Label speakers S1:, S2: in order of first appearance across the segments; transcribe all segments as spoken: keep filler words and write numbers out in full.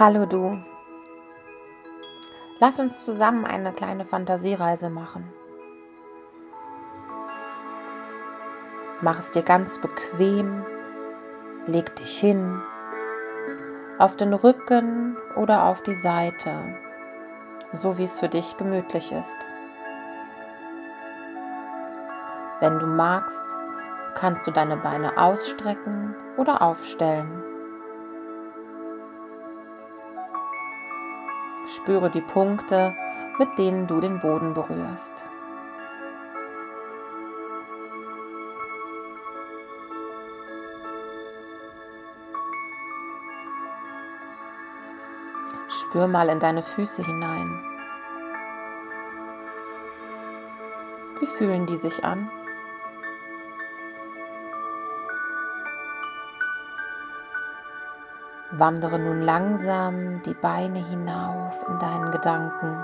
S1: Hallo du, lass uns zusammen eine kleine Fantasiereise machen. Mach es dir ganz bequem, leg dich hin, auf den Rücken oder auf die Seite, so wie es für dich gemütlich ist. Wenn du magst, kannst du deine Beine ausstrecken oder aufstellen. Spüre die Punkte, mit denen du den Boden berührst. Spür mal in deine Füße hinein. Wie fühlen die sich an? Wandere nun langsam die Beine hinauf in deinen Gedanken.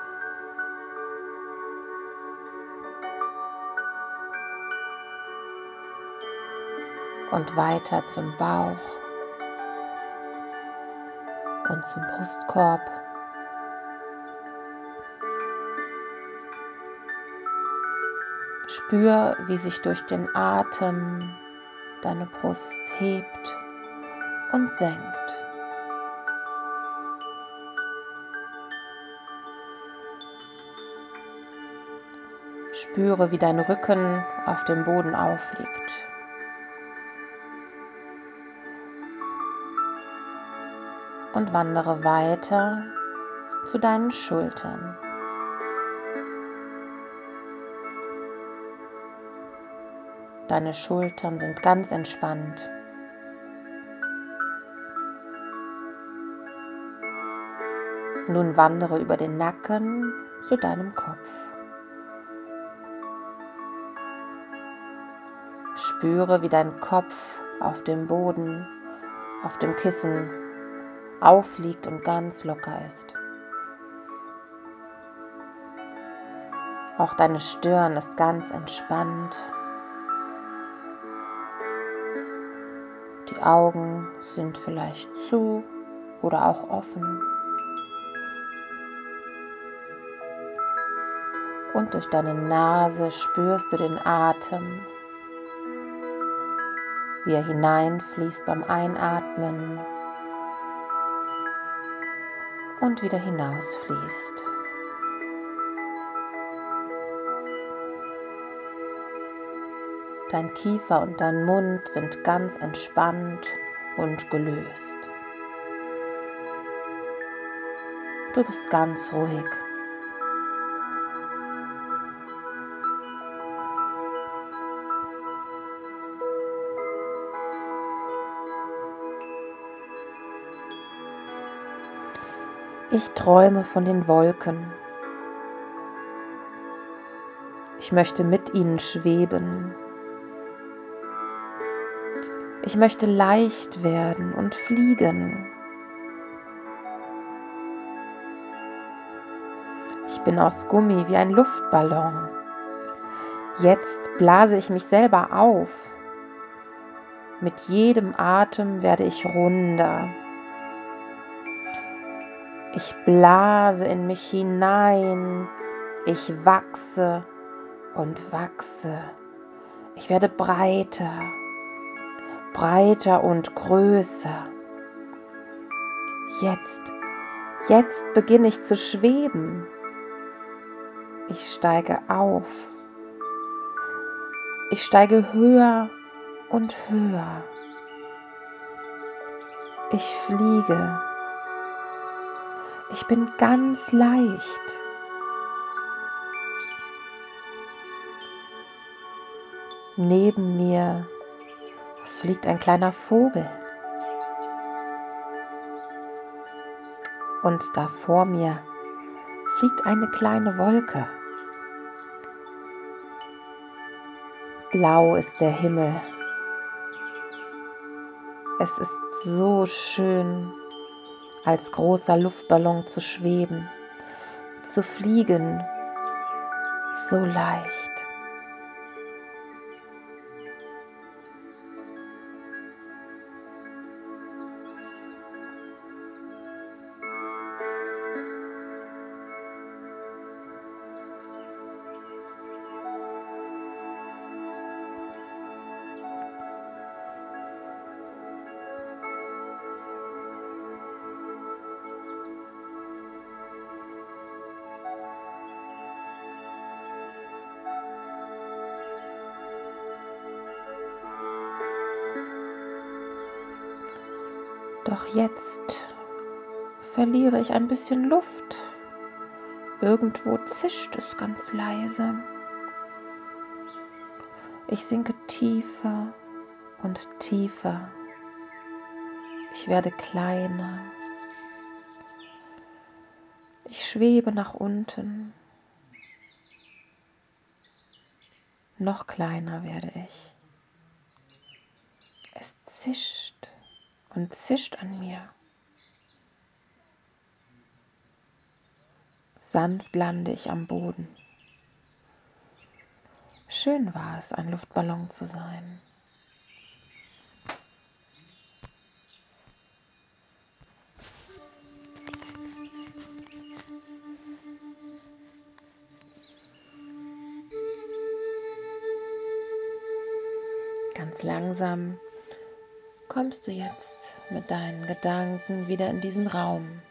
S1: Und weiter zum Bauch und zum Brustkorb. Spür, wie sich durch den Atem deine Brust hebt und senkt. Spüre, wie dein Rücken auf dem Boden aufliegt. Und wandere weiter zu deinen Schultern. Deine Schultern sind ganz entspannt. Nun wandere über den Nacken zu deinem Kopf. Spüre, wie dein Kopf auf dem Boden, auf dem Kissen aufliegt und ganz locker ist. Auch deine Stirn ist ganz entspannt. Die Augen sind vielleicht zu oder auch offen. Und durch deine Nase spürst du den Atem, wie er hineinfließt beim Einatmen und wieder hinausfließt. Dein Kiefer und dein Mund sind ganz entspannt und gelöst. Du bist ganz ruhig. Ich träume von den Wolken. Ich möchte mit ihnen schweben. Ich möchte leicht werden und fliegen. Ich bin aus Gummi wie ein Luftballon. Jetzt blase ich mich selber auf. Mit jedem Atem werde ich runder. Ich blase in mich hinein. Ich wachse und wachse. Ich werde breiter, breiter und größer. Jetzt, jetzt beginne ich zu schweben. Ich steige auf. Ich steige höher und höher. Ich fliege. Ich bin ganz leicht. Neben mir fliegt ein kleiner Vogel. Und da vor mir fliegt eine kleine Wolke. Blau ist der Himmel. Es ist so schön, als großer Luftballon zu schweben, zu fliegen, so leicht. Doch jetzt verliere ich ein bisschen Luft. Irgendwo zischt es ganz leise. Ich sinke tiefer und tiefer. Ich werde kleiner. Ich schwebe nach unten. Noch kleiner werde ich. Es zischt und zischt an mir. Sanft lande ich am Boden. Schön war es, ein Luftballon zu sein. Ganz langsam kommst du jetzt mit deinen Gedanken wieder in diesen Raum.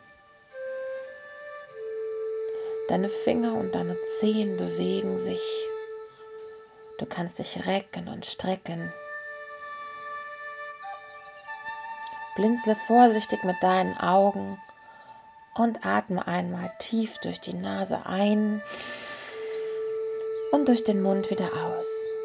S1: Deine Finger und deine Zehen bewegen sich. Du kannst dich recken und strecken. Blinzle vorsichtig mit deinen Augen und atme einmal tief durch die Nase ein und durch den Mund wieder aus.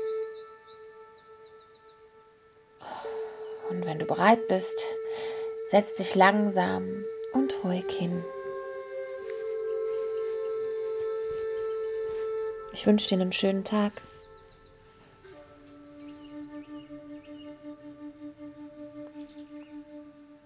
S1: Und wenn du bereit bist, setz dich langsam und ruhig hin. Ich wünsche dir einen schönen Tag.